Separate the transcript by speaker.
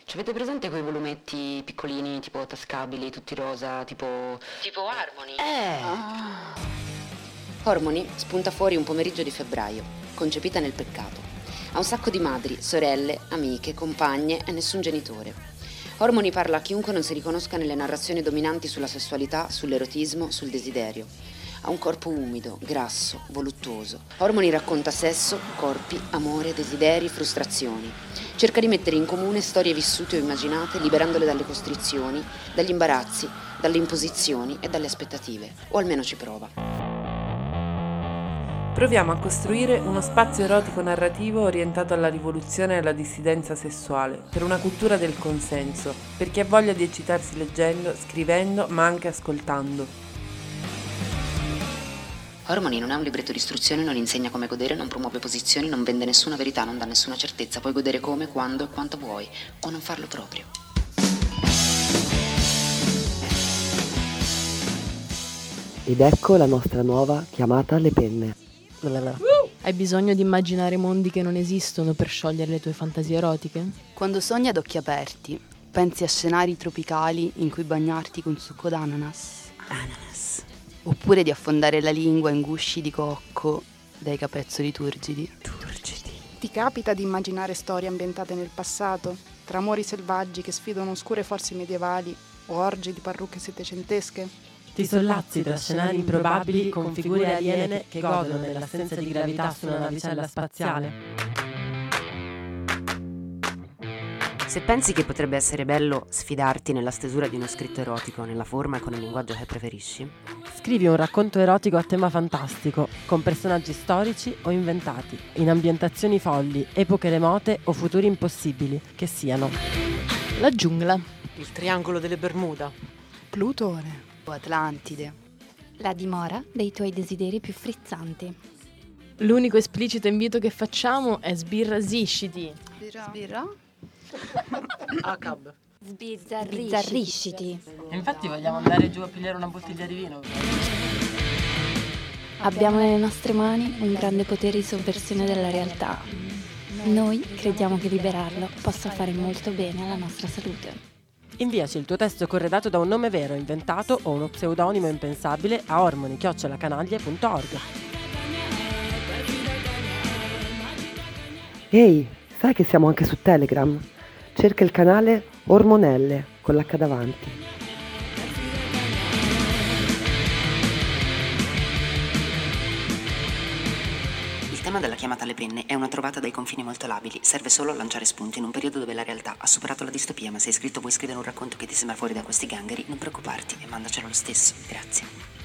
Speaker 1: Avete presente quei volumetti piccolini, tipo tascabili, tutti rosa, tipo Harmony?
Speaker 2: Harmony spunta fuori un pomeriggio di febbraio, concepita nel peccato. Ha un sacco di madri, sorelle, amiche, compagne e nessun genitore. Harmony parla a chiunque non si riconosca nelle narrazioni dominanti sulla sessualità, sull'erotismo, sul desiderio. Ha un corpo umido, grasso, voluttuoso. Harmony racconta sesso, corpi, amore, desideri, frustrazioni. Cerca di mettere in comune storie vissute o immaginate, liberandole dalle costrizioni, dagli imbarazzi, dalle imposizioni e dalle aspettative. O almeno ci prova.
Speaker 3: Proviamo a costruire uno spazio erotico narrativo orientato alla rivoluzione e alla dissidenza sessuale, per una cultura del consenso, per chi ha voglia di eccitarsi leggendo, scrivendo, ma anche ascoltando.
Speaker 2: Harmony non è un libretto di istruzioni, non insegna come godere, non promuove posizioni, non vende nessuna verità, non dà nessuna certezza. Puoi godere come, quando e quanto vuoi, o non farlo proprio.
Speaker 4: Ed ecco la nostra nuova chiamata alle penne.
Speaker 5: Hai bisogno di immaginare mondi che non esistono per sciogliere le tue fantasie erotiche?
Speaker 6: Quando sogni ad occhi aperti, pensi a scenari tropicali in cui bagnarti con succo d'ananas. Oppure di affondare la lingua in gusci di cocco dai capezzoli turgidi.
Speaker 7: Ti capita di immaginare storie ambientate nel passato, tra amori selvaggi che sfidano oscure forze medievali o orge di parrucche settecentesche?
Speaker 8: Ti sollazzi tra scenari improbabili con figure aliene che godono dell'assenza di gravità su una navicella spaziale.
Speaker 2: Se pensi che potrebbe essere bello sfidarti nella stesura di uno scritto erotico, nella forma e con il linguaggio che preferisci,
Speaker 8: Scrivi un racconto erotico a tema fantastico, con personaggi storici o inventati, in ambientazioni folli, epoche remote o futuri impossibili, che siano
Speaker 5: La giungla.
Speaker 9: Il triangolo delle Bermuda.
Speaker 7: Plutone.
Speaker 6: O Atlantide.
Speaker 10: La dimora dei tuoi desideri più frizzanti.
Speaker 5: L'unico esplicito invito che facciamo è sbirrasisciti.
Speaker 6: Sbirra?
Speaker 9: ACAB.
Speaker 10: Sbizzarrisciti.
Speaker 9: Infatti vogliamo andare giù a pigliare una bottiglia di vino.
Speaker 10: Abbiamo nelle nostre mani un grande potere di sovversione della realtà. Noi crediamo che liberarlo possa fare molto bene alla nostra salute.
Speaker 8: Inviaci il tuo testo corredato da un nome vero, inventato o uno pseudonimo impensabile a ormoni@canaglie.org.
Speaker 4: Ehi, sai che siamo anche su Telegram? Cerca il canale Ormonelle con l'H davanti.
Speaker 2: Il tema della chiamata alle penne è una trovata dai confini molto labili. Serve solo a lanciare spunti in un periodo dove la realtà ha superato la distopia, ma se hai scritto vuoi scrivere un racconto che ti sembra fuori da questi gangheri, non preoccuparti e mandacelo lo stesso. Grazie.